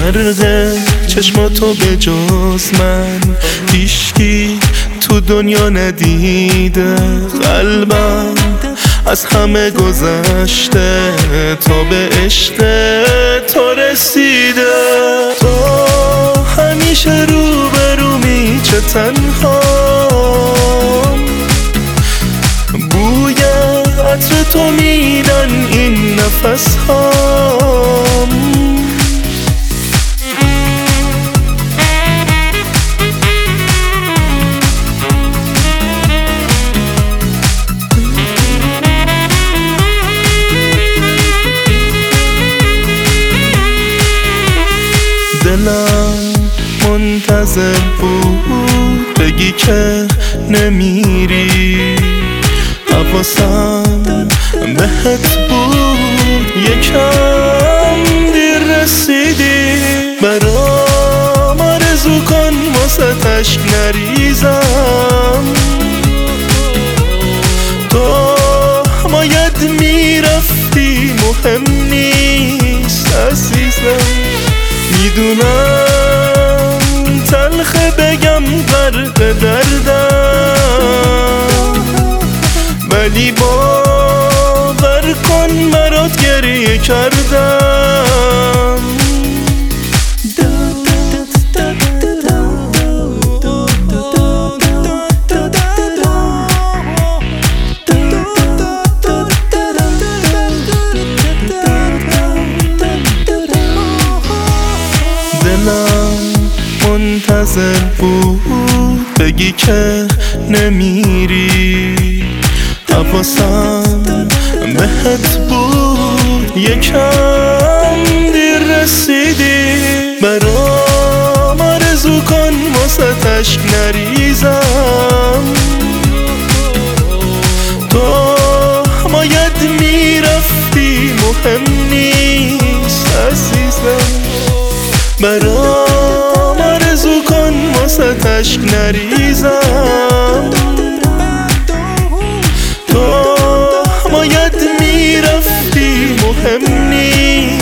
غرق چشماتو به جز من هیچکی تو دنیا ندیده. قلبم از همه گذشته تا به عشق تو رسیده. تو همیشه روبرومی چه تنهام، بوی عطر تو میدن این نفس هام. دلم منتظر بود بگی که نمیری، حواسم بهت بود یکم دیر رسیدی. برام آرزو کن واسه اشک نریزم، تو باید میرفتی مهم نیست عزیزم. میدونم تلخه بگم غرق دردم، ولی باور کن برات گریه کردم. دلم منتظر بود بگی که نمیری، حواسم بهت بود یکم دیر رسیدی. برام آرزو کن واسه اشک نریزم، تو باید میرفتی مهم نیست عزیزم. برام آرزو کن واسه اشک نریزم، تو باید میرفتی مهم نیست.